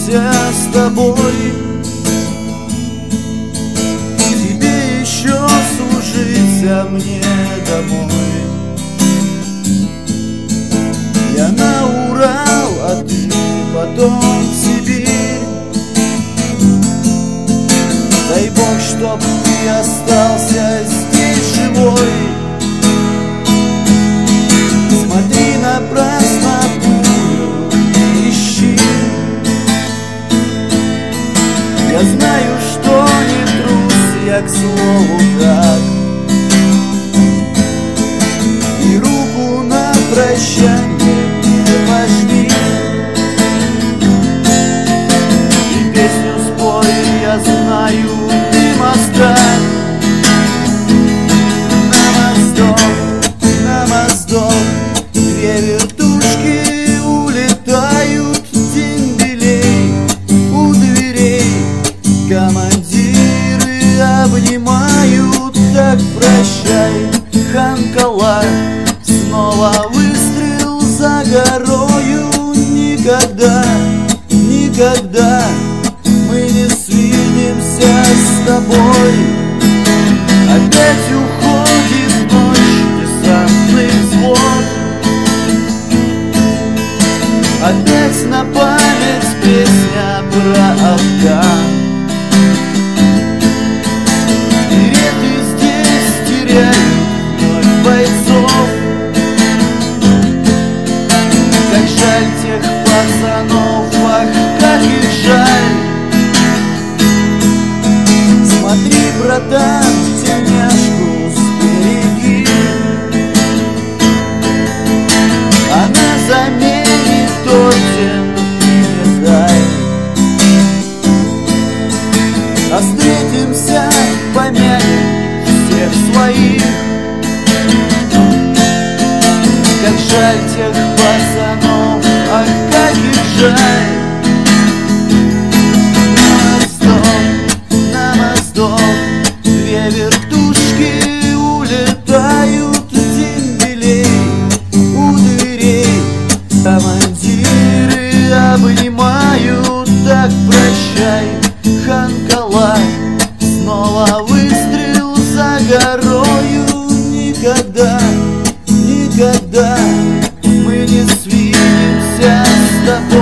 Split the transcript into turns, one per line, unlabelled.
свидимся с тобой. Тебе еще служить, а мне домой. Я на Урал, а ты потом в Сибирь. Дай Бог, чтоб ты остался здесь живой. Смотри напрасно, пулю не ищи. Я знаю, что не трус, я к слову так. И руку на прощанье не пожми. И песню спой, я знаю, ты москаль. На моздок две вертушки улетают, дембелей у дверей. Командиры обнимают, так прощай, Ханкала. Снова выстрел за горою. Никогда, никогда мы не свидимся с тобой. Опять уходит ночь, десантный взвод. Опять на память песня про Афган. Береты здесь теряют вновь бойцов. Как жаль тех пацанов, ах, как их жаль. Смотри, братан, тельняшку сбереги. Она заменит орден и медаль. А встретимся, помянем всех своих. Как жаль тех пацанов, ах, как их жаль. На моздок две вертушки улетают, дембелей у дверей. Командиры обнимают, так прощай, Ханкала. Снова выстрел за горою. Никогда, никогда мы не свидимся с тобой.